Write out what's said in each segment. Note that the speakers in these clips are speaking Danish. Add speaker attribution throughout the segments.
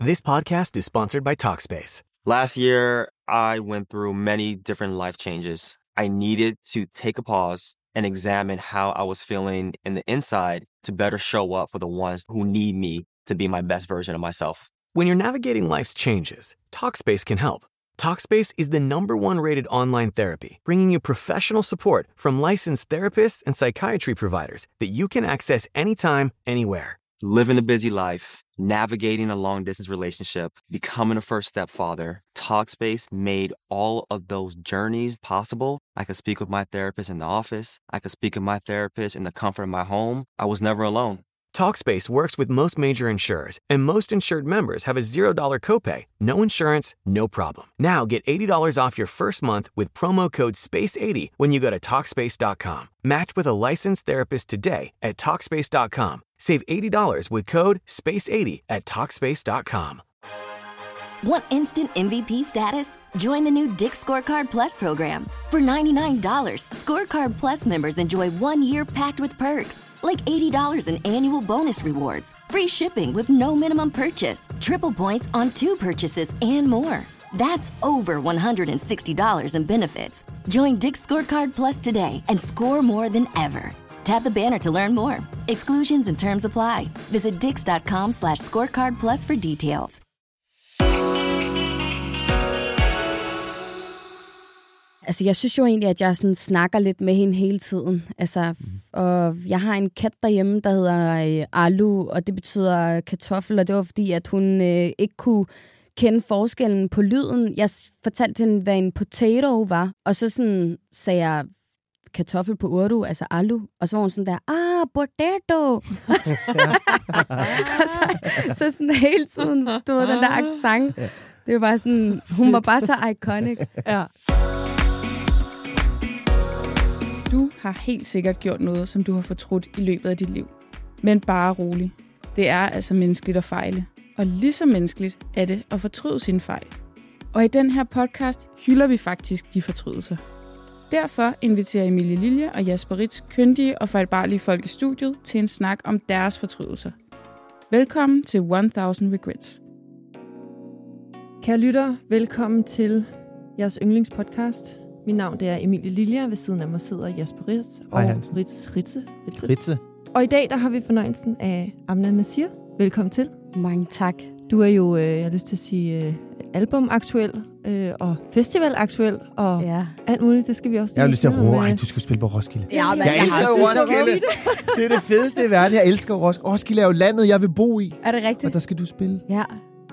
Speaker 1: This podcast is sponsored by Talkspace.
Speaker 2: Last year, I went through many different life changes. I needed to take a pause and examine how I was feeling in the inside to better show up for the ones who need me to be my best version of myself.
Speaker 1: When you're navigating life's changes, Talkspace can help. Talkspace is the #1 rated online therapy, bringing you professional support from licensed therapists and psychiatry providers that you can access anytime, anywhere.
Speaker 2: Living a busy life, navigating a long-distance relationship, becoming a first-step father, Talkspace made all of those journeys possible. I could speak with my therapist in the office. I could speak with my therapist in the comfort of my home. I was never alone.
Speaker 1: Talkspace works with most major insurers, and most insured members have a $0 copay. No insurance, no problem. Now get $80 off your first month with promo code SPACE80 when you go to Talkspace.com. Match with a licensed therapist today at Talkspace.com. Save $80 with code SPACE80 at Talkspace.com.
Speaker 3: Want instant MVP status? Join the new Dick's Scorecard Plus program. For $99, Scorecard Plus members enjoy 1 year packed with perks, like $80 in annual bonus rewards, free shipping with no minimum purchase, triple points on 2 purchases, and more. That's over $160 in benefits. Join Dick's Scorecard Plus today and score more than ever. Tap the banner to learn more. Exclusions and terms apply. Visit dix.com/scorecardplus for details.
Speaker 4: Altså, jeg synes jo egentlig, at jeg sådan snakker lidt med hende hele tiden. Altså, og jeg har en kat derhjemme, der hedder Alu, og det betyder kartoffel, og det var fordi, at hun ikke kunne kende forskellen på lyden. Jeg fortalte hende, hvad en potato var, og så sådan sagde jeg kartoffel på urdu, altså alu, og så var hun sådan der, potato! så sådan hele tiden, du ved, den der accent. Det var bare sådan, hun var bare så iconic.
Speaker 5: Ja. Du har helt sikkert gjort noget, som du har fortrudt i løbet af dit liv. Men bare rolig. Det er altså menneskeligt at fejle. Og lige så menneskeligt er det at fortryde sine fejl. Og i den her podcast hylder vi faktisk de fortrydelser. Derfor inviterer Emilie Lilje og Jasper Ritz kyndige og fejlbarlige folk i studiet til en snak om deres fortrydelser. Velkommen til 1000 Regrets.
Speaker 6: Kære lyttere, velkommen til jeres yndlingspodcast. Mit navn det er Emilie Lilje, ved siden af mig sidder Jasper Ritz og Ritze. Og i dag der har vi fornøjelsen af Amna Nasir. Velkommen til.
Speaker 4: Mange tak.
Speaker 6: Du er jo, jeg har lyst til at sige, albumaktuel og festivalaktuel og alt muligt. Det skal vi også.
Speaker 7: Jeg har lyst til at råbe, du skal spille på Roskilde.
Speaker 4: Ja, men
Speaker 7: jeg elsker jo Roskilde. Det er det fedeste i verden. Jeg elsker Roskilde. Roskilde er jo landet, jeg vil bo i.
Speaker 4: Er det rigtigt?
Speaker 7: Og der skal du spille.
Speaker 4: Ja.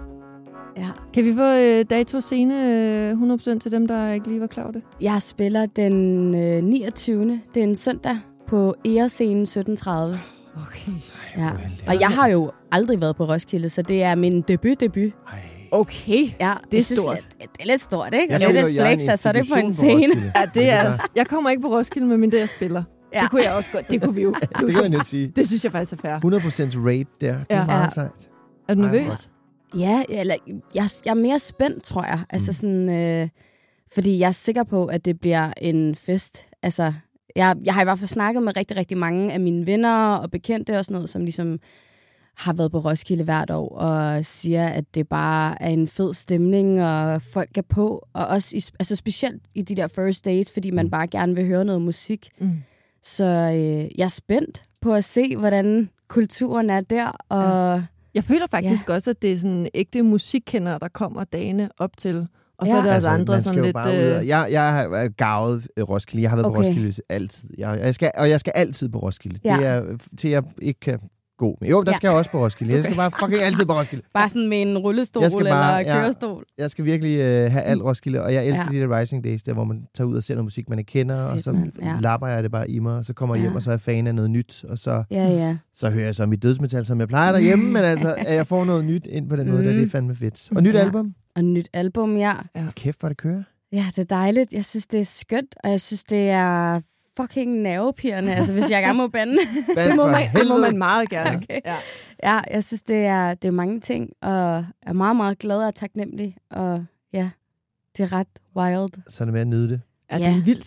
Speaker 6: Kan vi få dato og scene 100% til dem, der ikke lige var klar over det?
Speaker 4: Jeg spiller den 29. Det er en søndag på Erescenen 17:30.
Speaker 6: Okay.
Speaker 4: Ja. Og jeg har jo aldrig været på Roskilde, så det er min debut.
Speaker 6: Okay.
Speaker 4: Ja,
Speaker 6: det er stort.
Speaker 4: Det er lidt stort, ikke?
Speaker 7: Jeg
Speaker 4: det er lidt flex, og så er det på en scene.
Speaker 6: Ja, det er. Jeg kommer ikke på Roskilde, med mindre jeg spiller. Ja. Det kunne jeg også godt. Det kunne vi jo.
Speaker 7: Det kan man jo sige.
Speaker 6: Det synes jeg faktisk er fair.
Speaker 7: 100% rate der. Det er meget sejt.
Speaker 6: Er du nervøs?
Speaker 4: Ja, eller jeg er mere spændt, tror jeg. Altså sådan, fordi jeg er sikker på, at det bliver en fest. Altså, jeg har i hvert fald snakket med rigtig, rigtig mange af mine venner og bekendte og sådan noget, som ligesom har været på Roskilde hvert år og siger, at det bare er en fed stemning, og folk er på. Og også altså specielt i de der first days, fordi man bare gerne vil høre noget musik. Så jeg er spændt på at se, hvordan kulturen er der, og
Speaker 6: jeg føler faktisk også, at det er sådan ægte musikkendere, der kommer dagene op til. Og så er der også andre sådan lidt.
Speaker 7: Jeg har garvet Roskilde. Jeg har været på Roskilde altid. Jeg skal altid på Roskilde. Det er til jeg ikke kan gå. Jo, der skal jeg også på Roskilde. Jeg skal bare fucking altid på Roskilde.
Speaker 4: Bare sådan med en rullestol eller kørestol.
Speaker 7: Jeg skal virkelig have alt Roskilde, og jeg elsker de der Rising Days, der hvor man tager ud og ser noget musik, man ikke kender, og så lapper jeg det bare i mig, og så kommer jeg hjem, og så er jeg fan af noget nyt, og så hører jeg så mit dødsmetal, som jeg plejer derhjemme, men altså, at jeg får noget nyt ind på den måde, det er fandme fedt. Og nyt album?
Speaker 4: Og nyt album,
Speaker 7: Kæft, hvor det kører.
Speaker 4: Ja, det er dejligt. Jeg synes, det er skønt, og jeg synes, det er fucking nervepirrende, altså hvis jeg gerne må bande.
Speaker 6: det må man meget gerne.
Speaker 4: Okay. Ja, jeg synes, det er mange ting, og er meget, meget glad og taknemmelig, og ja, det er ret wild.
Speaker 7: Så er det med at nyde det.
Speaker 6: Ja, det er en vild tid.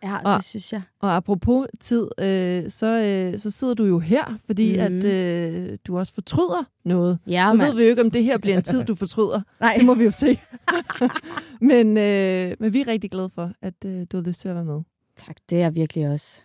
Speaker 4: Ja, det synes jeg.
Speaker 6: Og apropos tid, så sidder du jo her, fordi at du også fortryder noget.
Speaker 4: Ja,
Speaker 6: nu ved vi jo ikke, om det her bliver en tid, du fortryder.
Speaker 4: Nej.
Speaker 6: Det må vi jo se. men vi er rigtig glade for, at du har lyst til at være med.
Speaker 4: Tak, det er jeg virkelig også.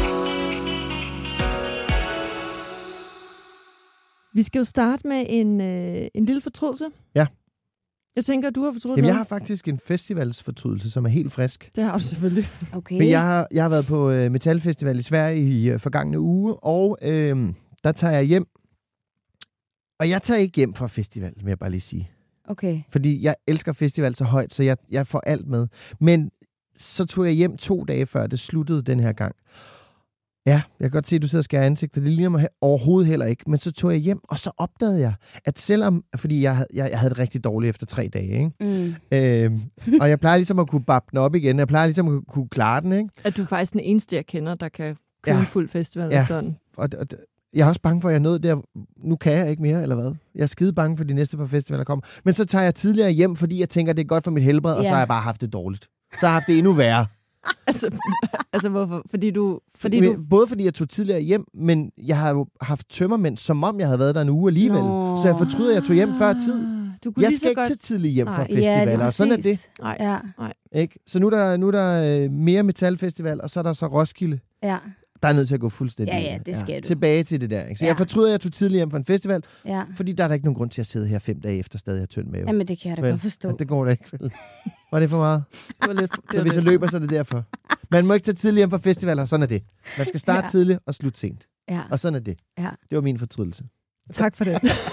Speaker 6: Vi skal jo starte med en lille fortrydelse.
Speaker 7: Ja.
Speaker 6: Jeg tænker, du har fortrudt
Speaker 7: Jamen,
Speaker 6: noget.
Speaker 7: jeg har faktisk en festivalsfortrydelse, som er helt frisk.
Speaker 6: Det har du selvfølgelig.
Speaker 4: Okay.
Speaker 7: Men jeg har været på Metal Festival i Sverige i forgangne uge, og der tager jeg hjem. Og jeg tager ikke hjem fra festival, vil jeg bare lige sige.
Speaker 4: Okay.
Speaker 7: Fordi jeg elsker festival så højt, så jeg får alt med. Men så tog jeg hjem 2 dage før det sluttede den her gang. Ja, jeg kan godt se, at du sidder og skærer ansigt, for det ligner mig overhovedet heller ikke. Men så tog jeg hjem, og så opdagede jeg, at selvom... Fordi jeg havde det rigtig dårligt efter 3 dage, ikke? Og jeg plejer ligesom at kunne bappe den op igen. Jeg plejer ligesom at kunne klare den, ikke?
Speaker 6: At du er faktisk den eneste, jeg kender, der kan køre en fuld festival efter den.
Speaker 7: Og jeg er også bange for, at jeg nåede der... Nu kan jeg ikke mere, eller hvad? Jeg er skide bange for de næste par festivaler, der kommer. Men så tager jeg tidligere hjem, fordi jeg tænker, at det er godt for mit helbred, og så har jeg bare haft det dårligt. Så har jeg haft det endnu værre.
Speaker 6: Altså hvorfor?
Speaker 7: Både fordi jeg tog tidligere hjem, men jeg har jo haft tømmermænd, som om jeg havde været der en uge alligevel. Så jeg fortryder, at jeg tog hjem før tid. Jeg skal ikke til tidligt hjem fra festivaler, og sådan er det.
Speaker 6: Nej.
Speaker 7: Ikke? Så nu er der mere metalfestival, og så er der så Roskilde.
Speaker 4: Ja.
Speaker 7: Der er nødt til at gå fuldstændig
Speaker 4: det skal du.
Speaker 7: Tilbage til det der. Ikke? Så jeg fortryder, at jeg tog tidligt hjem fra en festival, fordi der er der ikke nogen grund til at sidde her 5 dage efter stadig har tynd mave.
Speaker 4: Jamen, det kan jeg da godt forstå.
Speaker 7: Det går da ikke. Var det for meget? Så hvis jeg løber, så er det derfor. Man må ikke tage tidligt hjem fra festivaler, sådan er det. Man skal starte tidligt og slutte sent. Ja. Og sådan er det. Ja. Det var min fortrydelse.
Speaker 6: Tak for det.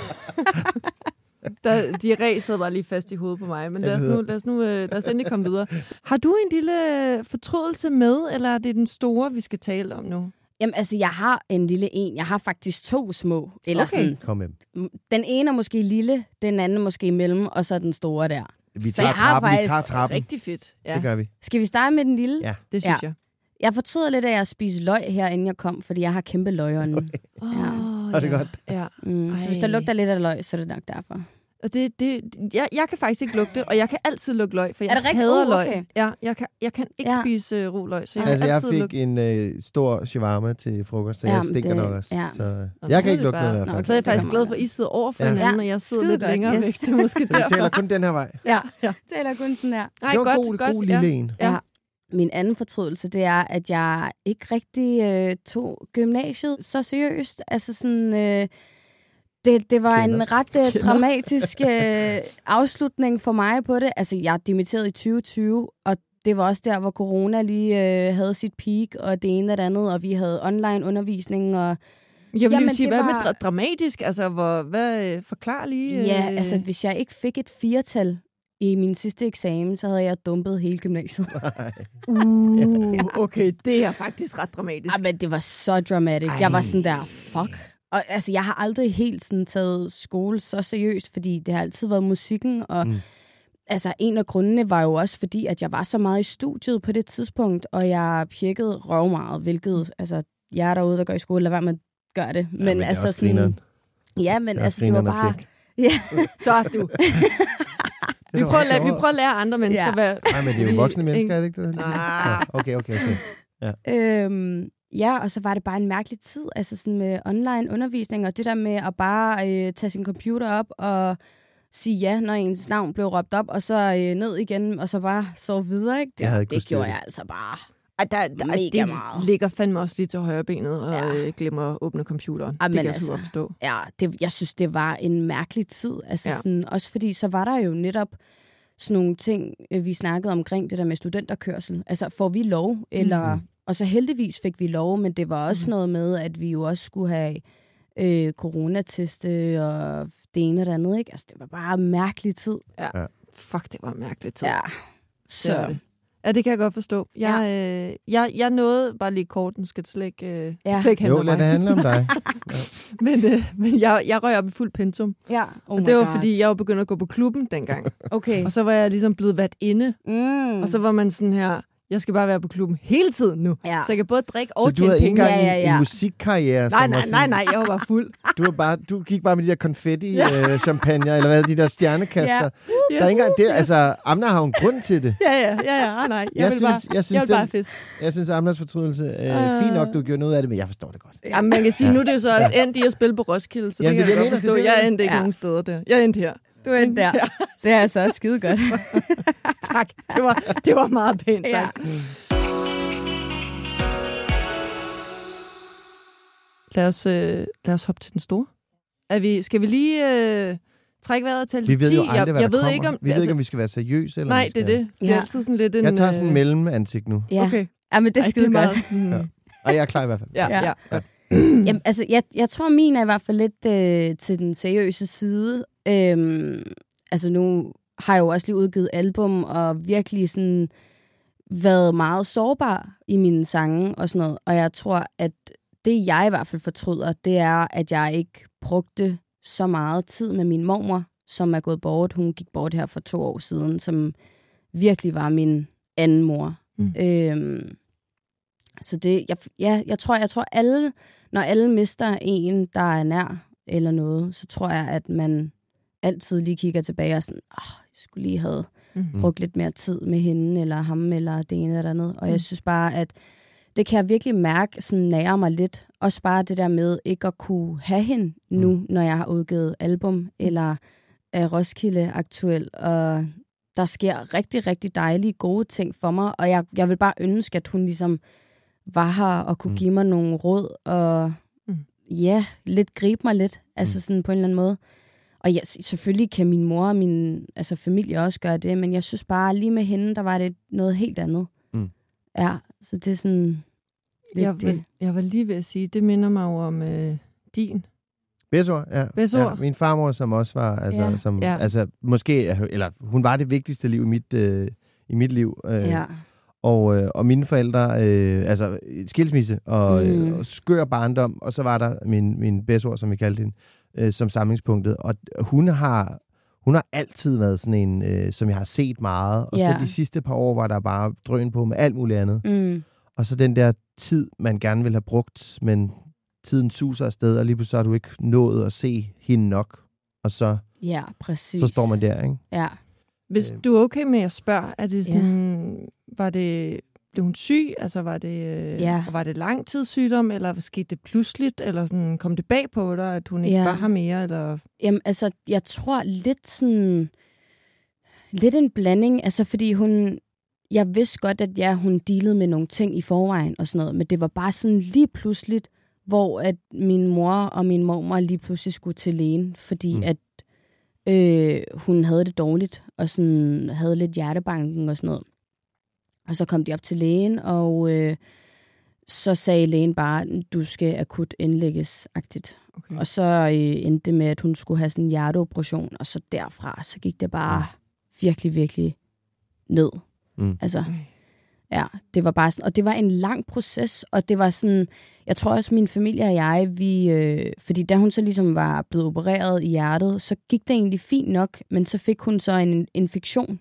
Speaker 6: De sad bare lige fast i hovedet på mig, men lad os endelig komme videre. Har du en lille fortrydelse med, eller er det den store, vi skal tale om nu?
Speaker 4: Jamen, altså, jeg har en lille en. Jeg har faktisk 2 små. Eller sådan.
Speaker 7: Kom med.
Speaker 4: Den ene er måske lille, den anden er måske mellem, og så den store der.
Speaker 7: Vi tager trappen.
Speaker 6: Rigtig fedt. Ja.
Speaker 7: Det gør vi.
Speaker 4: Skal vi starte med den lille?
Speaker 6: Ja, det synes jeg.
Speaker 4: Jeg fortryder lidt af at spise løg her, inden jeg kom, fordi jeg har kæmpe løgånden.
Speaker 7: Det er godt.
Speaker 6: Ja.
Speaker 4: Så hvis der lugter lidt af løg, så er det nok derfor.
Speaker 6: Og jeg kan faktisk ikke lugte, og jeg kan altid lugte løg, for jeg
Speaker 4: hader
Speaker 6: løg.
Speaker 4: Okay.
Speaker 6: Ja, jeg kan ikke spise ro løg, så
Speaker 7: jeg fik en stor shawarma til frokost, så jeg stinker nok også. Ja. Så jeg kan ikke lugte noget i hvert fald.
Speaker 6: Så er jeg faktisk glad for, at I sidder over for hinanden, og jeg sidder lidt længere væk. Det er måske
Speaker 7: derfor. Vi taler kun den her vej.
Speaker 4: Ja. Taler kun sådan her.
Speaker 7: Det var god lille en.
Speaker 4: Ja. Min anden fortrydelse, det er, at jeg ikke rigtig tog gymnasiet så seriøst. Altså sådan... Det var en ret dramatisk afslutning for mig på det. Altså, jeg dimitterede i 2020, og det var også der, hvor corona lige havde sit peak, og det ene og det andet, og vi havde online undervisning. Og
Speaker 6: jeg vil lige sige, hvad med dramatisk? Altså, forklar lige...
Speaker 4: Ja, altså, hvis jeg ikke fik et 4-tal i min sidste eksamen, så havde jeg dumpet hele gymnasiet.
Speaker 6: Okay, det er faktisk ret dramatisk.
Speaker 4: Ja, men det var så dramatisk. Jeg var sådan der, fuck. Og altså, jeg har aldrig helt sådan taget skole så seriøst, fordi det har altid været musikken, og altså, en af grundene var jo også fordi, at jeg var så meget i studiet på det tidspunkt, og jeg pjekkede røv meget, hvilket, altså, jeg er derude, der går i skole, lad være med at gøre det. Men
Speaker 7: det
Speaker 4: altså sådan... Ja, men altså, det var bare...
Speaker 6: Ja, så er du. Vi prøver at lære andre mennesker, hvad...
Speaker 7: Nej, men det er jo voksne mennesker, er det ikke det?
Speaker 6: Nej.
Speaker 7: Okay.
Speaker 6: Ja.
Speaker 4: Ja, og så var det bare en mærkelig tid, altså sådan med online undervisning, og det der med at bare tage sin computer op og sige ja, når ens navn blev råbt op, og så ned igen, og så bare sove videre, ikke? Det gjorde jeg altså bare mega meget.
Speaker 6: Det ligger fandme også lige til højre benet, og glemmer at åbne computeren. Det kan jeg så forstå.
Speaker 4: Ja, jeg synes, det var en mærkelig tid. Altså sådan, også fordi, så var der jo netop sådan nogle ting, vi snakkede omkring det der med studenterkørsel. Altså, får vi lov, eller... Og så heldigvis fik vi lov, men det var også noget med, at vi jo også skulle have coronateste og det ene og det andet, ikke? Altså, det var bare en mærkelig tid.
Speaker 6: Ja. Fuck, det var en mærkelig tid.
Speaker 4: Ja. Så...
Speaker 6: Ja, det kan jeg godt forstå. Jeg nåede bare lige kort, nu skal det slet ikke handle om mig.
Speaker 7: Lad det handle om dig.
Speaker 6: Men jeg røg op i fuld pensum.
Speaker 4: Ja.
Speaker 6: Og det var, fordi jeg var begyndt at gå på klubben dengang.
Speaker 4: Okay.
Speaker 6: Og så var jeg ligesom blevet vært inde. Og så var man sådan her, Jeg skal bare være på klubben hele tiden nu. Ja. Så jeg kan både drikke og
Speaker 7: tjene
Speaker 6: penge.
Speaker 7: Så du havde ikke engang en musikkarriere?
Speaker 6: Nej, jeg var bare fuld.
Speaker 7: Du gik bare med de der konfetti-champagne, eller hvad, de der stjernekaster. Yeah. Der er ikke engang det. Altså, Amna har jo en grund til det.
Speaker 6: Ja. Nej. Jeg vil bare fest.
Speaker 7: Jeg synes, Amnas fortrydelse er fint nok, du gjorde noget af det, men jeg forstår det godt.
Speaker 6: Ja, man kan sige, nu er det jo så også endt i at spille på Roskilde, så det kan jeg godt forstå. Jeg endte ikke nogen steder der. Jeg endte her.
Speaker 4: Du endte der. Det er altså også skide godt.
Speaker 6: Tak. Det var meget pænt sagt. Lad os hoppe til den store. Skal vi lige trække vejret til 10?
Speaker 7: Vi ved jo aldrig, hvad der kommer. Vi ved ikke, om vi skal være seriøse. Eller
Speaker 6: nej, det er det. Det er altid sådan lidt en...
Speaker 7: Jeg tager sådan en mellemandsigt nu.
Speaker 4: Ja. Okay. Ja, men det er skide godt.
Speaker 7: Ja. Og jeg er klar i hvert fald.
Speaker 6: Ja.
Speaker 4: Jamen, altså, jeg tror, min er i hvert fald lidt til den seriøse side. Altså, nu har jeg jo også lige udgivet album, og virkelig sådan været meget sårbar i mine sange og sådan noget. Og jeg tror, at det, jeg i hvert fald fortryder, det er, at jeg ikke brugte så meget tid med min mormor, som er gået bort. Hun gik bort her for 2 år siden, som virkelig var min anden mor. Så det, jeg tror alle, når alle mister en, der er nær eller noget, så tror jeg, at man altid lige kigger tilbage og sådan, jeg skulle lige have brugt lidt mere tid med hende, eller ham, eller det ene eller andet. Og jeg synes bare, at det kan jeg virkelig mærke, sådan nærer mig lidt. Også bare det der med ikke at kunne have hende nu, når jeg har udgivet album, eller er Roskilde aktuel. Og der sker rigtig, rigtig dejlige, gode ting for mig. Og jeg vil bare ønske, at hun ligesom var her og kunne give mig nogle råd, og lidt gribe mig lidt, altså sådan på en eller anden måde. Og ja, selvfølgelig kan min mor og min familie også gøre det, men jeg synes bare, lige med hende, der var det noget helt andet. Ja, så det er sådan...
Speaker 6: Jeg var lige ved at sige, det minder mig jo om din.
Speaker 7: Bedsord, ja.
Speaker 6: Bedsord.
Speaker 7: Ja. Min farmor, som også var, måske, eller hun var det vigtigste liv i mit liv. Og mine forældre, skilsmisse og skør barndom, og så var der min bedsord, som vi kaldte hende, som samlingspunktet. Og hun har altid været sådan en, som jeg har set meget. Og så de sidste par år var der bare drøn på med alt muligt andet. Og så den der tid, man gerne vil have brugt, men tiden suser afsted, og lige pludselig har du ikke nået at se hende nok. Og så, så står man der, ikke?
Speaker 4: Ja.
Speaker 6: Hvis du er okay med at spørge, er det sådan, blev hun syg? Altså var det lang tids sygdom, eller skete det pludseligt, eller sådan, kom det bag på dig, at hun ikke var her mere? Eller?
Speaker 4: Jamen, altså, jeg tror lidt en blanding, altså fordi jeg vidste godt, at hun dealede med nogle ting i forvejen og sådan noget, men det var bare sådan lige pludseligt, hvor at min mor og min mormor lige pludselig skulle til lægen, fordi at hun havde det dårligt, og sådan havde lidt hjertebanken og sådan noget. Og så kom de op til lægen, og så sagde lægen bare, du skal akut indlægges-agtigt. Okay. Og så endte det med, at hun skulle have sådan en hjerteoperation, og så derfra, så gik det bare virkelig, virkelig ned. Altså, det var bare sådan, og det var en lang proces, og det var sådan, jeg tror også, min familie og jeg, fordi da hun så ligesom var blevet opereret i hjertet, så gik det egentlig fint nok, men så fik hun så en infektion.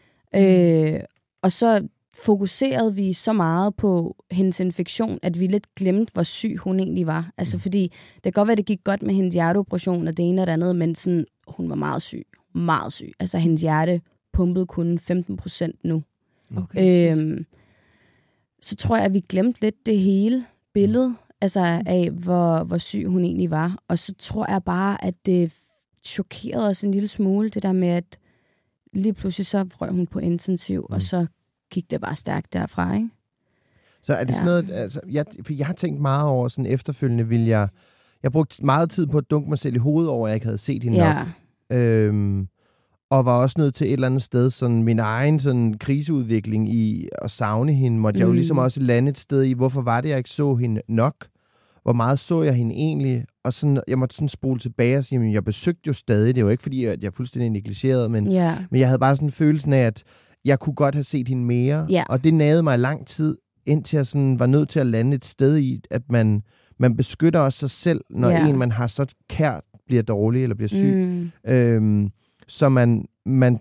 Speaker 4: Og så fokuserede vi så meget på hendes infektion, at vi lidt glemte, hvor syg hun egentlig var. Altså fordi, det kan godt være, det gik godt med hendes hjerteoperation og det ene og det andet, men sådan, hun var meget syg. Meget syg. Altså hendes hjerte pumpede kun 15% nu. Okay, så tror jeg, at vi glemte lidt det hele billede, altså af, hvor syg hun egentlig var. Og så tror jeg bare, at det chokerede os en lille smule, det der med, at lige pludselig så røg hun på intensiv, og så gik det bare stærkt derfra, ikke?
Speaker 7: Så er det sådan noget, altså, jeg har tænkt meget over sådan efterfølgende, jeg brugte meget tid på at dunke mig selv i hovedet over, at jeg ikke havde set hende nok. Og var også nødt til et eller andet sted, sådan min egen sådan kriseudvikling i at savne hende, måtte jeg jo ligesom også lande et sted i, hvorfor var det, jeg ikke så hende nok? Hvor meget så jeg hende egentlig? Og sådan, jeg måtte sådan spole tilbage og sige, men jeg besøgte jo stadig, det var ikke fordi, at jeg fuldstændig negligerede, men jeg havde bare sådan følelsen af, at jeg kunne godt have set hende mere, og det nagede mig lang tid, indtil jeg sådan var nødt til at lande et sted i, at man beskytter også sig selv, når en, man har så kært, bliver dårlig eller bliver syg. Så man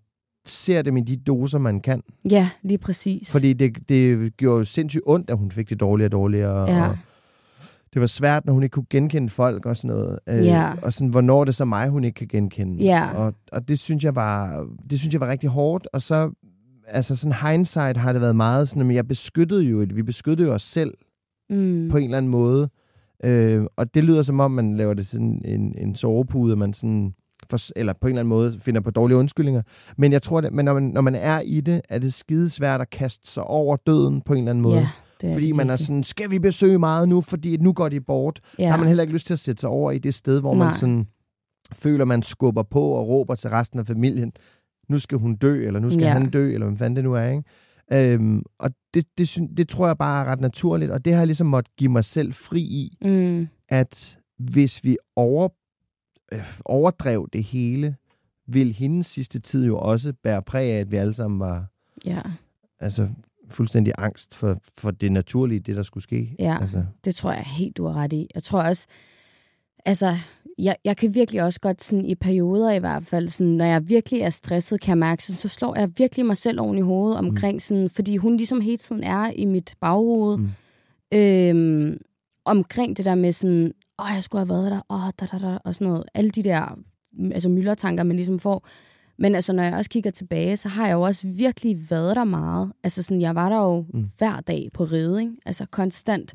Speaker 7: ser dem i de doser, man kan.
Speaker 4: Ja, lige præcis.
Speaker 7: Fordi det gjorde jo sindssygt ondt, at hun fik det dårligere og dårligere.
Speaker 4: Ja.
Speaker 7: Og det var svært, når hun ikke kunne genkende folk og sådan noget. Og sådan, hvornår er det så mig, hun ikke kan genkende.
Speaker 4: Ja.
Speaker 7: Og det synes jeg var rigtig hårdt. Og så, altså sådan hindsight har det været meget sådan, at vi beskyttede jo os selv på en eller anden måde. Og det lyder som om, man laver det sådan en sovepude, man sådan, eller på en eller anden måde finder på dårlige undskyldninger. Men jeg tror, men når man er i det, er det skidesvært at kaste sig over døden på en eller anden måde.
Speaker 4: Ja.
Speaker 7: Fordi man er sådan, skal vi besøge meget nu, fordi nu går de bort. Ja. Der har man heller ikke lyst til at sætte sig over i det sted, hvor man sådan føler, man skubber på og råber til resten af familien, nu skal hun dø, eller nu skal han dø, eller hvad fanden det nu er, ikke? Og det tror jeg bare er ret naturligt, og det har jeg ligesom måtte give mig selv fri i, at hvis vi overdrev det hele, vil hendes sidste tid jo også bære præg af, at vi alle sammen var altså fuldstændig angst for det naturlige, det der skulle ske.
Speaker 4: Ja, altså. Det tror jeg helt, du har ret i. Jeg tror også, altså, jeg kan virkelig også godt sådan i perioder i hvert fald, sådan, når jeg virkelig er stresset, kan jeg mærke, så slår jeg virkelig mig selv oven i hovedet omkring sådan, fordi hun ligesom hele tiden er i mit baghoved, omkring det der med sådan, jeg skulle have været der, og sådan noget. Alle de der altså myldretanker, man ligesom får. Men altså, når jeg også kigger tilbage, så har jeg jo også virkelig været der meget. Altså sådan, jeg var der jo hver dag på ride, ikke? Altså konstant.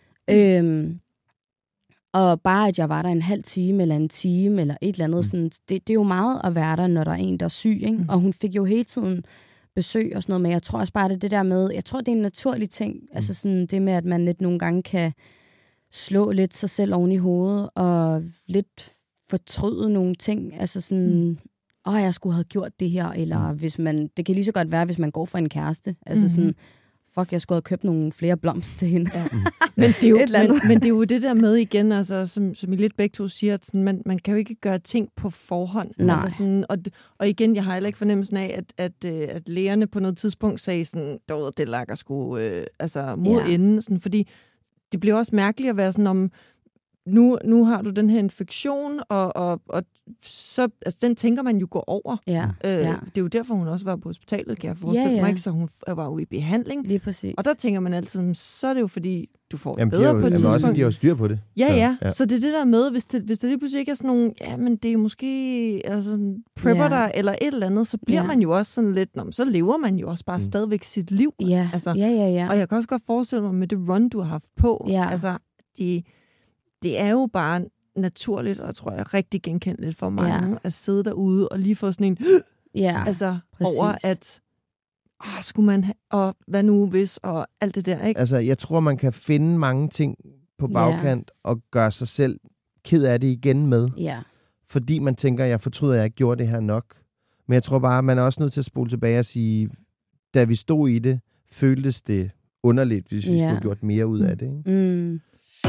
Speaker 4: Og bare, at jeg var der en halv time, eller en time, eller et eller andet, sådan, det er jo meget at være der, når der er en, der er syg, ikke? Og hun fik jo hele tiden besøg og sådan noget, men jeg tror også bare, det der med, jeg tror, det er en naturlig ting, altså sådan det med, at man lidt nogle gange kan slå lidt sig selv oven i hovedet, og lidt fortryde nogle ting, altså sådan, jeg skulle have gjort det her, eller hvis man, det kan lige så godt være, hvis man går for en kæreste, altså sådan, fuck, jeg skulle have købt nogle flere blomster til hende. Ja.
Speaker 6: Men det er jo det der med igen, altså, som I lidt begge to siger, at sådan, man kan jo ikke gøre ting på forhånd. Altså sådan, og igen, jeg har heller ikke fornemmelsen af, at lægerne på noget tidspunkt sagde sådan, det lakker sgu mod enden, sådan, fordi det bliver også mærkeligt at være sådan om, nu har du den her infektion, og så, altså, den tænker man jo går over.
Speaker 4: Ja.
Speaker 6: Det er jo derfor, hun også var på hospitalet, kan jeg forestille mig, ikke? Så hun var jo i behandling.
Speaker 4: Lige præcis.
Speaker 6: Og der tænker man altid, så er det jo fordi, du får det bedre på et tidspunkt.
Speaker 7: Også, de har styr på det.
Speaker 6: Ja. Så det er det der med, hvis det lige pludselig ikke er sådan nogle, men det er måske altså, prepper der, eller et eller andet, så bliver man jo også sådan lidt, så lever man jo også bare stadigvæk sit liv.
Speaker 4: Ja.
Speaker 6: Altså,
Speaker 4: Ja.
Speaker 6: Og jeg kan også godt forestille mig med det run, du har haft på. Ja. Altså, det er jo bare naturligt, og jeg tror, jeg er rigtig genkendeligt for mange, at sidde derude og lige få sådan en, over at, skulle man og hvad nu hvis, og alt det der, ikke?
Speaker 7: Altså, jeg tror, man kan finde mange ting på bagkant, og gøre sig selv ked af det igen med.
Speaker 4: Ja.
Speaker 7: Fordi man tænker, jeg fortryder, at jeg ikke gjorde det her nok. Men jeg tror bare, man er også nødt til at spole tilbage og sige, da vi stod i det, føltes det underligt, hvis vi skulle have gjort mere ud af det, ikke?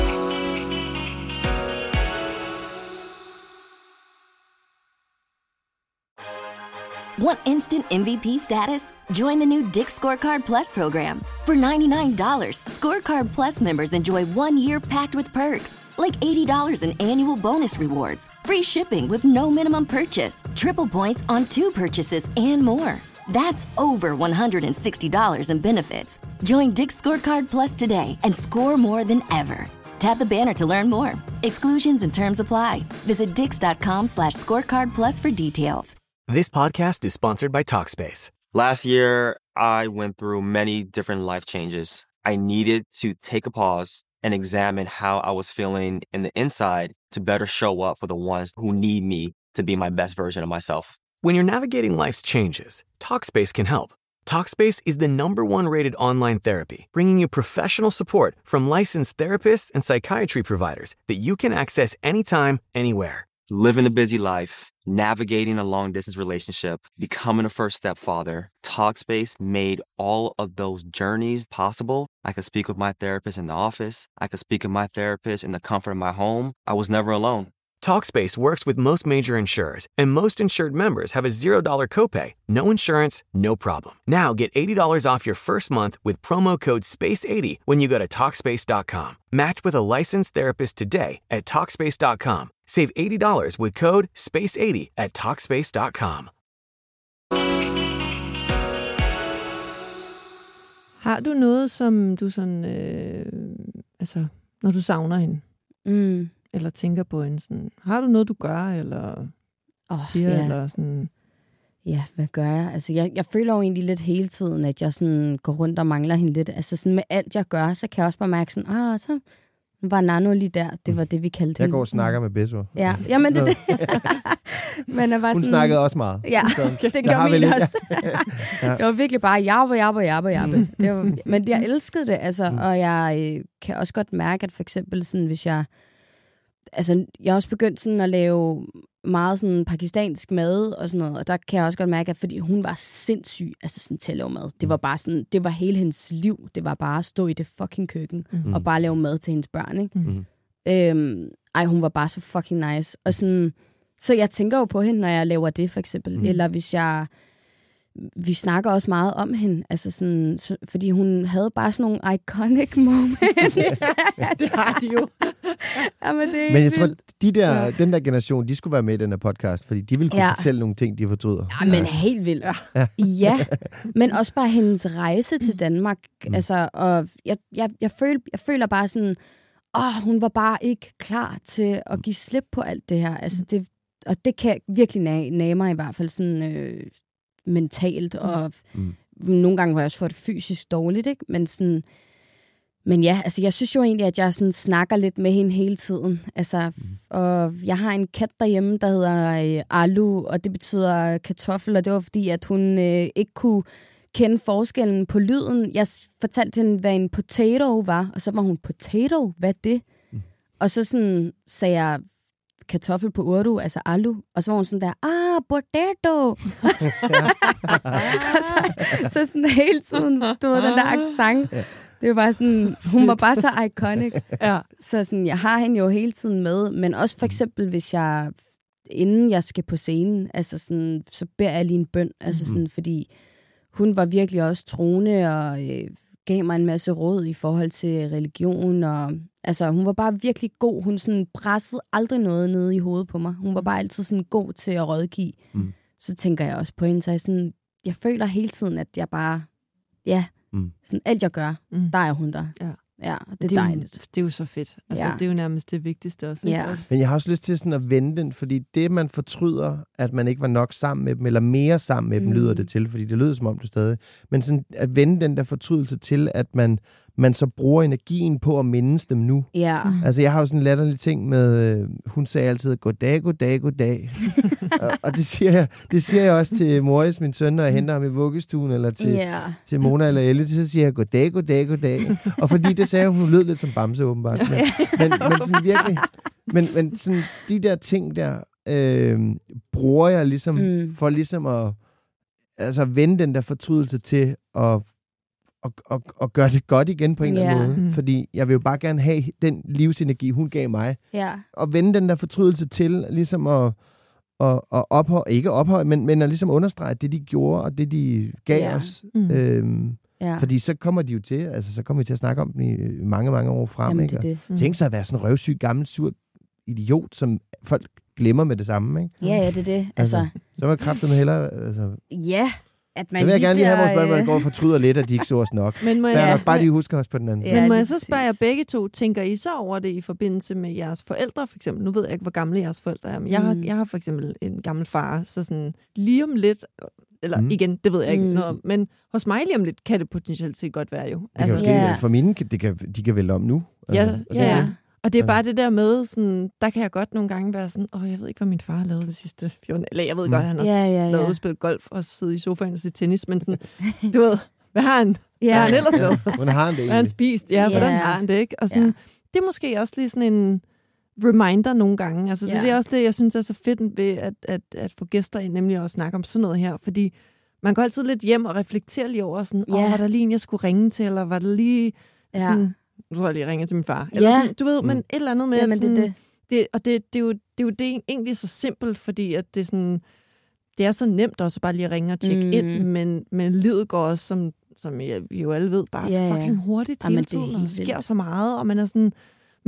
Speaker 3: Want instant MVP status? Join the new Dick's Scorecard Plus program. For $99, Scorecard Plus members enjoy 1 year packed with perks, like $80 in annual bonus rewards, free shipping with no minimum purchase, triple points on 2 purchases, and more. That's over $160 in benefits. Join Dick's Scorecard Plus today and score more than ever. Tap the banner to learn more. Exclusions and terms apply. Visit dix.com/scorecardplus for details.
Speaker 1: This podcast is sponsored by Talkspace.
Speaker 2: Last year, I went through many different life changes. I needed to take a pause and examine how I was feeling in the inside to better show up for the ones who need me to be my best version of myself.
Speaker 1: When you're navigating life's changes, Talkspace can help. Talkspace is the #1 rated online therapy, bringing you professional support from licensed therapists and psychiatry providers that you can access anytime, anywhere.
Speaker 2: Living a busy life, navigating a long-distance relationship, becoming a first-step father, Talkspace made all of those journeys possible. I could speak with my therapist in the office. I could speak with my therapist in the comfort of my home. I was never alone.
Speaker 1: Talkspace works with most major insurers, and most insured members have a $0 copay. No insurance, no problem. Now get $80 off your first month with promo code SPACE80 when you go to Talkspace.com. Match with a licensed therapist today at Talkspace.com. Save $80 with code SPACE80 at Talkspace.com.
Speaker 6: Har du noget, som du sådan, altså, når du savner hende, eller tænker på hende, sådan, har du noget, du gør, eller siger, eller sådan...
Speaker 4: Ja, hvad gør jeg? Altså, jeg føler jo egentlig lidt hele tiden, at jeg sådan går rundt og mangler hende lidt. Altså, sådan med alt, jeg gør, så kan jeg også bare mærke sådan, så var Nano lige der. Det var det, vi kaldte hende.
Speaker 7: Jeg går og snakker med Besso.
Speaker 4: Ja, jamen det. Men jeg var
Speaker 7: hun snakkede også meget.
Speaker 4: Ja, det gjorde min også. Det var virkelig bare jabbe. Men jeg elskede det, altså, og jeg kan også godt mærke, at for eksempel sådan, hvis jeg... Altså, jeg har også begyndt sådan at lave meget sådan pakistansk mad og sådan noget, og der kan jeg også godt mærke, at fordi hun var sindssyg, altså sådan til at lave mad. Det var bare sådan, det var hele hendes liv. Det var bare at stå i det fucking køkken og bare lave mad til hendes børn, ikke? Hun var bare så fucking nice. Og sådan, så jeg tænker jo på hende, når jeg laver det, for eksempel. Eller hvis vi snakker også meget om hende, altså sådan, fordi hun havde bare sådan nogle iconic moments.
Speaker 6: Det har de jo.
Speaker 4: Jamen, det
Speaker 7: men jeg tror, den der generation, de skulle være med i den her podcast, fordi de ville kunne fortælle nogle ting, de fortryder.
Speaker 4: Ja, men helt vildt. Ja, men også bare hendes rejse til Danmark. Altså, og jeg føler bare sådan, hun var bare ikke klar til at give slip på alt det her. Altså, det kan virkelig nage mig i hvert fald sådan... mentalt, og nogle gange har jeg også fået det fysisk dårligt, ikke? Men ja, altså jeg synes jo egentlig, at jeg sådan snakker lidt med hende hele tiden. Altså, og jeg har en kat derhjemme, der hedder Alu, og det betyder kartoffel, og det var fordi, at hun ikke kunne kende forskellen på lyden. Jeg fortalte hende, hvad en potato var, og så var hun, potato, hvad er det? Og så sådan sagde jeg, kartoffel på urdu, altså alu, og så var hun sådan der, potato! så sådan hele tiden, du ved, den der accent. Det var bare sådan, hun var bare så iconic. Så sådan, jeg har hende jo hele tiden med, men også for eksempel, hvis jeg, inden jeg skal på scenen, altså sådan, så beder jeg lige en bøn, altså sådan, fordi hun var virkelig også troende, og gav mig en masse råd i forhold til religion, og altså, hun var bare virkelig god. Hun sådan pressede aldrig noget nede i hovedet på mig. Hun var bare altid sådan god til at rådgive. Så tænker jeg også på hende, så jeg føler hele tiden, at jeg bare, sådan alt jeg gør, der er hun der. Ja, det er dejligt.
Speaker 6: Det er jo så fedt. Altså, det er jo nærmest det vigtigste også.
Speaker 4: Ja.
Speaker 7: Men jeg har også lyst til sådan at vende den, fordi det, man fortryder, at man ikke var nok sammen med dem, eller mere sammen med dem, lyder det til, fordi det lyder som om du stadig. Men sådan at vende den der fortrydelse til, at man så bruger energien på at mindes dem nu.
Speaker 4: Ja.
Speaker 7: Altså, jeg har jo sådan en latterlig ting med, hun sagde altid, goddag, goddag, goddag. og det siger jeg også til Morris, min søn, når jeg henter ham i vuggestuen, eller til Mona eller Elle, så siger jeg, goddag, goddag, goddag. Og fordi det sagde hun lød lidt som Bamse, åbenbart. Men sådan virkelig, men sådan de der ting der, bruger jeg ligesom, for ligesom at vende den der fortrydelse til og gøre det godt igen på en eller anden måde. Fordi jeg vil jo bare gerne have den livsenergi, hun gav mig. Og vende den der fortrydelse til ligesom at ophøje, ikke ophøje, men at ligesom understrege det, de gjorde, og det, de gav os. Fordi så kommer de jo til, altså så kommer vi til at snakke om dem i mange, mange år frem.
Speaker 4: Jamen,
Speaker 7: ikke? Tænk sig at være sådan en røvsyg, gammel, sur idiot, som folk glemmer med det samme. Ikke?
Speaker 4: Ja, det er det. Altså.
Speaker 7: Så var kraften hellere... Altså.
Speaker 4: Ja, at man
Speaker 7: så vil jeg gerne lige have vores børn, hvor jeg går og fortryder lidt, at de ikke så os nok.
Speaker 6: Men
Speaker 7: bare de husker os på den anden side.
Speaker 6: Men må jeg så spørge jer begge to, tænker I så over det i forbindelse med jeres forældre, for eksempel? Nu ved jeg ikke, hvor gamle jeres forældre er, men jeg har for eksempel en gammel far, så sådan lige om lidt, eller igen, det ved jeg ikke noget om, men hos mig lige om lidt kan det potentielt set godt være jo.
Speaker 7: Det kan ske, for mine, de kan vælge om nu.
Speaker 6: Ja. Og det er bare det der med, sådan, der kan jeg godt nogle gange være sådan, jeg ved ikke, hvad min far lavede de sidste 14, eller jeg ved godt, han også lavede udspillet golf og sidde i sofaen og se tennis, men sådan, du ved, hvad har han? Hvad har han ellers lavet?
Speaker 7: Hvordan har han det egentlig?
Speaker 6: Hvad har han spist? Ja, hvordan har han det, ikke? Og sådan, det er måske også lige sådan en reminder nogle gange. Altså, det er også det, jeg synes er så fedt ved at få gæster ind, nemlig at snakke om sådan noget her, fordi man går altid lidt hjem og reflekterer lige over sådan, var der lige en, jeg skulle ringe til, eller var det lige sådan... Nu tror jeg lige ringe til min far. Eller sådan, du ved, men et eller andet med...
Speaker 4: Jamen,
Speaker 6: sådan, det er jo det egentlig så simpelt, fordi at det, sådan, det er så nemt også bare lige at ringe og tjekke ind, men livet går også, som vi jo alle ved, bare fucking hurtigt hele tiden, og der sker så meget, og man er sådan... Men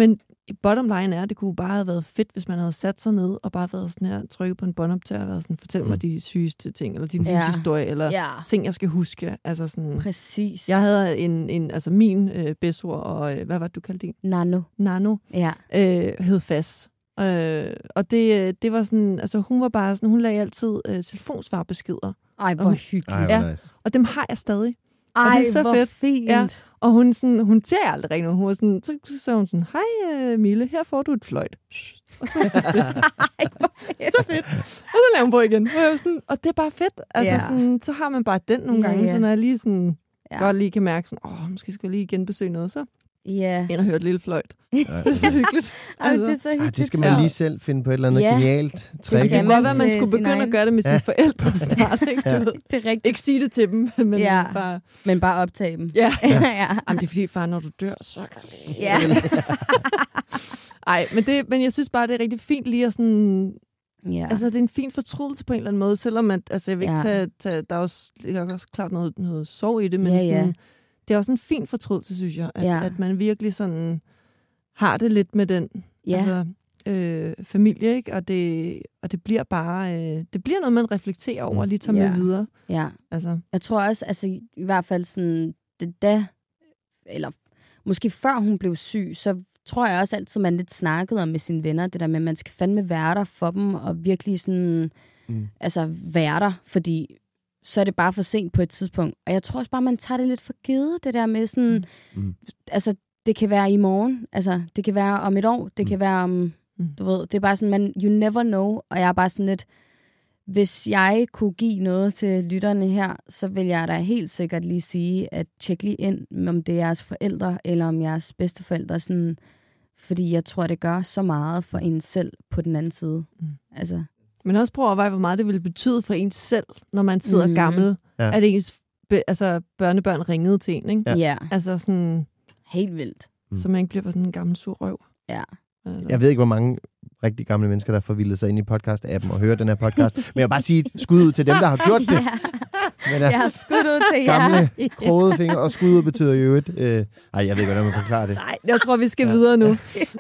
Speaker 6: bottom line er, at det kunne bare have været fedt, hvis man havde sat sig ned og bare været sådan her, trykket på en båndoptager og været sådan, fortæl mig de sygeste ting, eller din livshistorie, eller ting, jeg skal huske. Altså sådan,
Speaker 4: præcis.
Speaker 6: Jeg havde altså min bedsord, og hvad var det, du kaldte din? Nano.
Speaker 4: Ja.
Speaker 6: Hed Fas. Og det var sådan, altså hun var bare sådan, hun lagde altid telefonsvarbeskeder.
Speaker 4: Ej, hvor hyggeligt.
Speaker 6: Ja, nice. Og dem har jeg stadig.
Speaker 4: Ej, og det er så hvor fedt. Fint. Ja.
Speaker 6: Og hun ser aldrig rigtig noget. Hun var sådan, så sagde hun sådan, hej Mille, her får du et fløjt. Og så
Speaker 4: ej, hvor fedt.
Speaker 6: Så fedt. Og så lavede hun på igen. Og det er bare fedt. Altså sådan, så har man bare den nogle gange, så når jeg lige sådan, godt lige kan mærke sådan, måske skal jeg lige genbesøge noget, så ind og høre et lille fløjt. Det er så hyggeligt.
Speaker 4: Altså. Det er så hyggeligt.
Speaker 7: Det skal man lige selv finde på et eller andet genialt trick.
Speaker 6: Det kan godt være, at man skulle begynde at gøre det med sine forældre snart. Ikke?
Speaker 4: Det er rigtigt.
Speaker 6: Ikke sige det til dem,
Speaker 4: men bare optage dem.
Speaker 6: Ja. Jamen, det er fordi, far, når du dør, så kan det. Ja. Ej, men jeg synes bare, det er rigtig fint lige at sådan... Ja. Altså, det er en fin fortrydelse på en eller anden måde, selvom at, altså, jeg vil ikke tage der er også klart noget sorg i det, men sådan, det er også en fin fortrydelse, synes jeg, at man virkelig sådan har det lidt med den familie, ikke? Og det bliver bare, det bliver noget, man reflekterer over og lige tager med videre.
Speaker 4: Ja. Altså. Jeg tror også, altså i hvert fald sådan, eller måske før hun blev syg, så tror jeg også altid, man lidt snakkede om med sine venner, det der med, at man skal fandme være der for dem, og virkelig sådan, være der, fordi så er det bare for sent på et tidspunkt. Og jeg tror også bare, man tager det lidt for givet, det der med sådan, altså, det kan være i morgen, altså, det kan være om et år, det kan være om, du ved, det er bare sådan, you never know, og jeg er bare sådan lidt, hvis jeg kunne give noget til lytterne her, så vil jeg da helt sikkert lige sige, at tjek lige ind, om det er jeres forældre, eller om jeres bedsteforældre, sådan, fordi jeg tror, det gør så meget for en selv på den anden side. Altså.
Speaker 6: Men også prøv at overveje, hvor meget det ville betyde for en selv, når man sidder gammel, at ens børnebørn ringede til en, ikke?
Speaker 4: Ja.
Speaker 6: Altså sådan...
Speaker 4: Helt vildt.
Speaker 6: Så man ikke bliver sådan en gammel sur røv.
Speaker 4: Ja.
Speaker 6: Altså.
Speaker 7: Jeg ved ikke, hvor mange rigtig gamle mennesker, der får vildet sig ind i podcast-appen og hører den her podcast. Men jeg vil bare sige skud ud til dem, der har gjort det.
Speaker 4: Men, jeg har skud ud til
Speaker 7: jer. Gamle, krogede fingre, og skud ud betyder jo et... jeg ved ikke, hvordan man forklarer det.
Speaker 6: Nej, jeg tror, vi skal videre nu.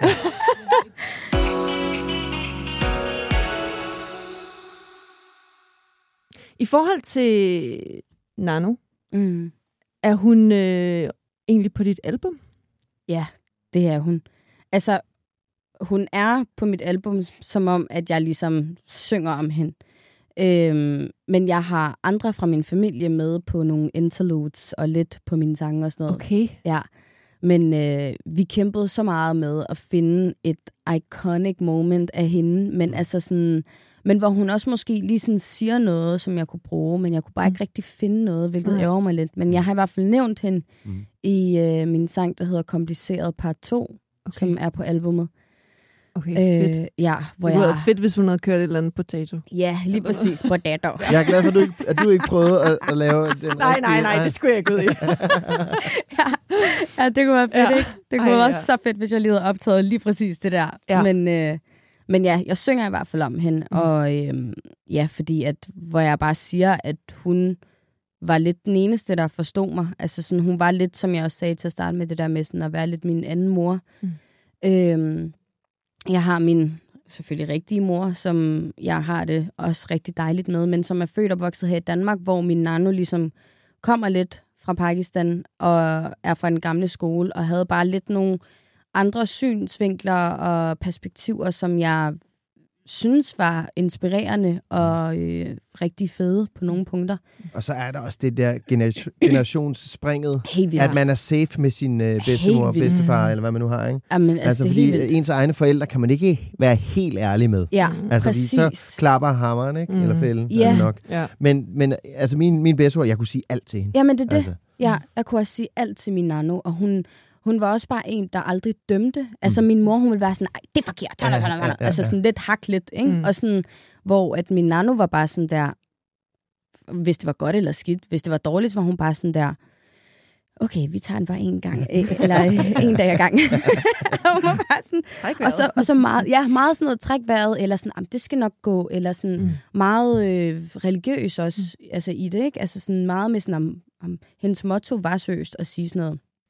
Speaker 6: I forhold til Nano, er hun egentlig på dit album?
Speaker 4: Ja, det er hun. Altså, hun er på mit album, som om, at jeg ligesom synger om hende. Men jeg har andre fra min familie med på nogle interludes og lidt på mine sange og sådan noget.
Speaker 6: Okay.
Speaker 4: Ja. Men vi kæmpede så meget med at finde et iconic moment af hende, men altså sådan... Men hvor hun også måske lige sådan siger noget, som jeg kunne bruge, men jeg kunne bare ikke rigtig finde noget, hvilket ærger mig lidt. Men jeg har i hvert fald nævnt hende i min sang, der hedder Kompliceret Part 2, som er på albumet.
Speaker 6: Okay, fedt.
Speaker 4: Ja, hvor
Speaker 6: det var fedt, hvis hun havde kørt et eller andet potato.
Speaker 4: Ja, lige præcis. Potato.
Speaker 7: Jeg er glad for, at du ikke prøvede at lave den
Speaker 6: Nej, det skulle jeg ikke ud i.
Speaker 4: ja, det kunne være fedt, ikke? Det kunne være så fedt, hvis jeg lige havde optaget lige præcis det der. Ja. Men ja, jeg synger i hvert fald om hende, og fordi at, hvor jeg bare siger, at hun var lidt den eneste, der forstod mig. Altså sådan, hun var lidt, som jeg også sagde til at starte med, det der med sådan at være lidt min anden mor. Jeg har min selvfølgelig rigtige mor, som jeg har det også rigtig dejligt med, men som er født og vokset her i Danmark, hvor min nano ligesom kommer lidt fra Pakistan og er fra en gamle skole, og havde bare lidt nogle andre synsvinkler og perspektiver, som jeg synes var inspirerende og rigtig fede på nogle punkter.
Speaker 7: Og så er der også det der generationsspringet, at man er safe med sin bedstemor og bedstefar, eller hvad man nu har, ikke?
Speaker 4: Jamen, altså
Speaker 7: fordi ens egne forældre kan man ikke være helt ærlig med.
Speaker 4: Ja,
Speaker 7: altså,
Speaker 4: præcis.
Speaker 7: Så klapper hammeren, ikke? Eller fælden, nok. Ja. Men altså, min bedstemor, jeg kunne sige alt til hende.
Speaker 4: Jamen, det er det. Altså. Ja, jeg kunne også sige alt til min nano, og hun var også bare en, der aldrig dømte. Altså, min mor, hun ville være sådan, nej, det er forkert. Altså, sådan lidt haklet, ikke? Og sådan, hvor at min nano var bare sådan der, hvis det var godt eller skidt, hvis det var dårligt, så var hun bare sådan der, okay, vi tager den bare en gang, eller en dag ad gang. Hun var bare sådan, og så meget sådan noget træk vejret, eller sådan, det skal nok gå, eller sådan meget religiøs også, altså i det, ikke? Altså sådan meget med sådan, om hendes motto var seriøst at sige sådan noget,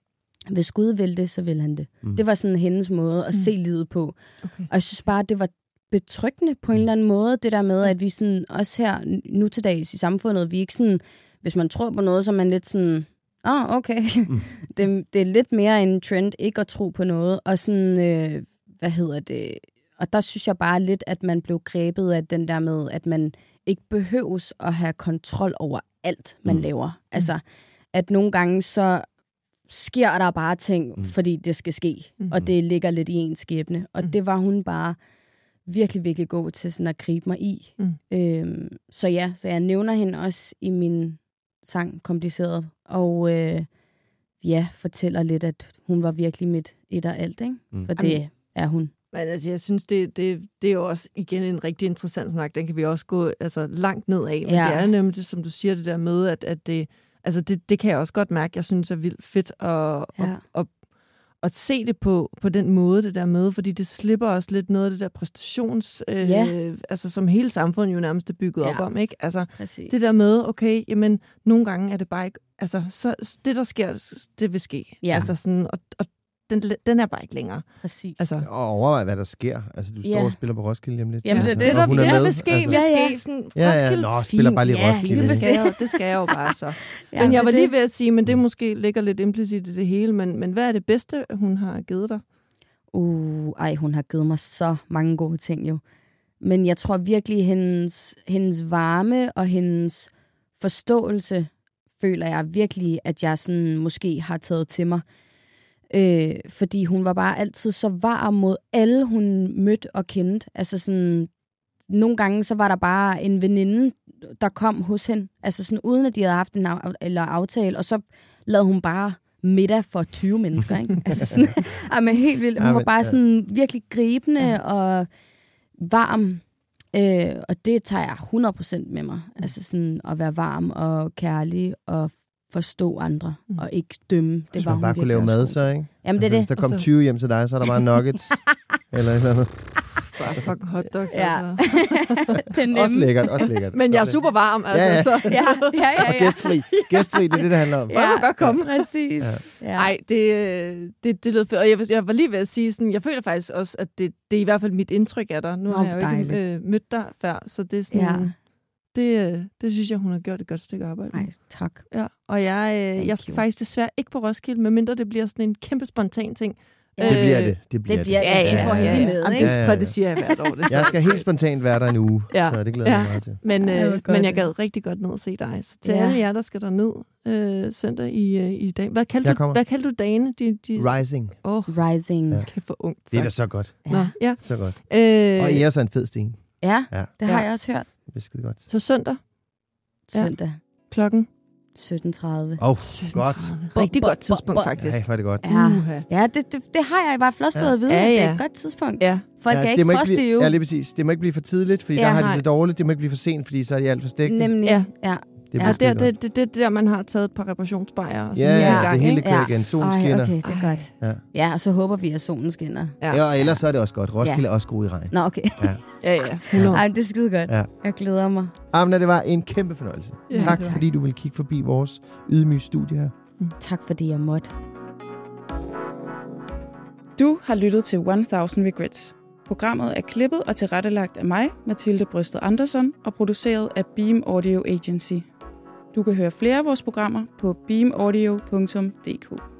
Speaker 4: hvis Gud vil det, så vil han det. Det var sådan hendes måde at se livet på. Okay. Og jeg synes bare, det var betryggende på en eller anden måde, det der med, at vi sådan, også her nu til dags i samfundet, vi ikke sådan, hvis man tror på noget, så er man lidt sådan, okay. Det er lidt mere en trend, ikke at tro på noget. Og sådan, og der synes jeg bare lidt, at man blev grebet af den der med, at man ikke behøves at have kontrol over alt, man laver. Altså, at nogle gange så sker der bare ting, fordi det skal ske, og det ligger lidt i ens skæbne. Og det var hun bare virkelig, virkelig god til sådan at gribe mig i. Så jeg nævner hende også i min sang Kompliceret, og fortæller lidt, at hun var virkelig mit et og alt, ikke? For det er hun.
Speaker 6: Men altså, jeg synes, det er jo også igen en rigtig interessant snak. Den kan vi også gå langt ned af. Men det er nemlig det, som du siger, det der med, at det... Altså, det kan jeg også godt mærke, jeg synes er vildt fedt at se det på den måde, det der med, fordi det slipper også lidt noget af det der præstations... altså, som hele samfundet jo nærmest er bygget op om, ikke? Altså, præcis. Det der med, okay, jamen, nogle gange er det bare ikke... Altså, så det, der sker, det vil ske. Ja. Altså, sådan... Og den er bare ikke længere.
Speaker 4: Præcis.
Speaker 7: Altså. Og overvej, hvad der sker. Altså, du står og spiller på Roskilde hjemme lidt.
Speaker 6: Jamen, det der vil ske. Sådan, Roskilde,
Speaker 7: Nå, spiller bare lige Roskilde.
Speaker 6: Det skal jeg jo bare så. Men jeg var lige ved at sige, men det måske ligger lidt implicit i det hele, men hvad er det bedste, hun har givet dig?
Speaker 4: Hun har givet mig så mange gode ting jo. Men jeg tror virkelig, hendes varme og hendes forståelse, føler jeg virkelig, at jeg sådan måske har taget til mig. Fordi hun var bare altid så varm mod alle, hun mødte og kendte. Altså sådan, nogle gange så var der bare en veninde, der kom hos hende, altså sådan uden at de havde haft en aftale, og så lavede hun bare middag for 20 mennesker, ikke? Altså sådan, men helt vildt. Hun var bare sådan virkelig gribende og varm. Og det tager jeg 100% med mig. Altså sådan at være varm og kærlig og forstå andre, og ikke dømme. Det var hun
Speaker 7: bare kunne lave mad, så, ikke?
Speaker 4: Jamen, det er det.
Speaker 7: Hvis der kom 20 hjem til dig, så er der bare nuggets. Eller et eller andet.
Speaker 6: Bare fucking hotdogs,
Speaker 4: altså.
Speaker 7: Det er også lækkert.
Speaker 6: Men jeg er super varm, altså.
Speaker 7: Ja. Og gæstfri, det er det, det handler om.
Speaker 6: Ja, må godt komme.
Speaker 4: Præcis.
Speaker 6: Nej, det lød fedt. Og jeg var lige ved at sige sådan, jeg føler faktisk også, at det er i hvert fald mit indtryk af dig. Nu har jeg jo ikke mødt dig før, så det er sådan... Ja. Det synes jeg, hun har gjort et godt stykke arbejde.
Speaker 4: Nej, tak.
Speaker 6: Ja, og jeg skal faktisk desværre ikke på Roskilde, medmindre det bliver sådan en kæmpe spontan ting.
Speaker 7: Det bliver det.
Speaker 4: Det får hende med, ikke?
Speaker 6: For det siger jeg hvert år.
Speaker 7: Jeg skal helt spontant være der en uge, så det glæder jeg mig meget til.
Speaker 6: Men jeg gad rigtig godt ned og se dig. Så til alle jer, der skal der ned søndag i dag. Hvad kaldte du dagene?
Speaker 7: Rising.
Speaker 4: Rising.
Speaker 6: Ja. Kæft for ungt.
Speaker 7: Det er da så godt.
Speaker 6: Ja.
Speaker 7: Så godt. Og I er så en fed sten.
Speaker 4: Ja, det har jeg også hørt.
Speaker 7: Det er skide godt.
Speaker 6: Så søndag?
Speaker 4: Søndag.
Speaker 6: Klokken?
Speaker 4: 17:30.
Speaker 7: Godt.
Speaker 6: Rigtig godt tidspunkt, faktisk.
Speaker 7: Ja, var det godt.
Speaker 4: Ja, det har jeg i hvert fald også fået at vide, at det er et godt tidspunkt. Ja. Folk er ikke frostige.
Speaker 7: Ja, lige præcis. Det må ikke blive for tidligt, fordi der har de det dårligt. Det må ikke blive for sent, fordi så er de alt for stegte.
Speaker 4: Nemlig, ja.
Speaker 6: Det er der, man har taget et par reparationsbajer. Og
Speaker 7: sådan det hele kører igen. Solen skinner.
Speaker 4: Okay, det er godt. Ja, og så håber vi, at solen skinner.
Speaker 7: Ja, og ellers så er det også godt. Roskilde er også god i regn.
Speaker 4: Nå, okay.
Speaker 6: Ja.
Speaker 4: Ej, det er skide godt. Ja. Jeg glæder mig.
Speaker 7: Amna, det var en kæmpe fornøjelse. Ja, tak, fordi du ville kigge forbi vores ydmyge studie her.
Speaker 4: Tak, fordi jeg måtte.
Speaker 5: Du har lyttet til 1000 Regrets. Programmet er klippet og tilrettelagt af mig, Mathilde Brøsted Andersen, og produceret af Beam Audio Agency. Du kan høre flere af vores programmer på beamaudio.dk.